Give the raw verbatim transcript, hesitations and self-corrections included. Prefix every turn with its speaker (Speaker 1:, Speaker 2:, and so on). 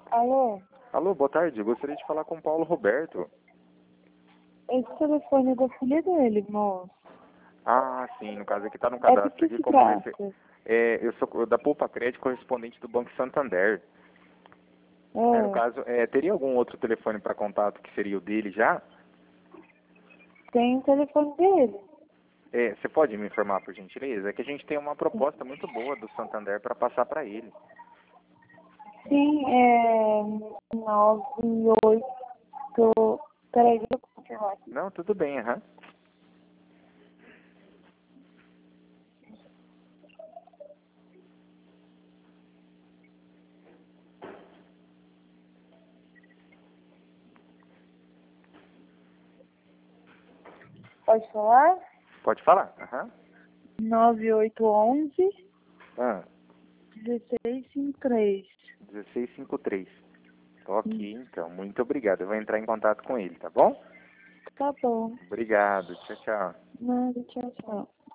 Speaker 1: Alô?
Speaker 2: Alô, boa tarde. Eu gostaria de falar com o Paulo Roberto.
Speaker 1: Esse telefone é da filha dele, moço.
Speaker 2: Ah, sim. No caso aqui tá no
Speaker 1: É do
Speaker 2: cadastro
Speaker 1: que
Speaker 2: aqui
Speaker 1: se
Speaker 2: como refer...
Speaker 1: trata?
Speaker 2: é, eu sou da Poupa Crédito, correspondente do Banco Santander. É, no
Speaker 1: É,
Speaker 2: caso, é, teria algum outro telefone para contato que seria o dele já?
Speaker 1: tem o telefone dele.
Speaker 2: É, você pode me informar, por gentileza? É que a gente tem uma proposta muito boa do Santander para passar para ele.
Speaker 1: Sim, é nove oito. Peraí, deixa eu confirmar aqui.
Speaker 2: Não, tudo bem, aham.
Speaker 1: Pode falar?
Speaker 2: Pode falar? Aham.
Speaker 1: nove oito um um
Speaker 2: Ah,
Speaker 1: um seis cinco três.
Speaker 2: dezesseis cinquenta e três. Ok, então. Muito obrigado. Eu vou entrar em contato com ele, tá bom?
Speaker 1: Tá bom.
Speaker 2: Obrigado. Tchau, tchau.
Speaker 1: Nada, tchau, tchau.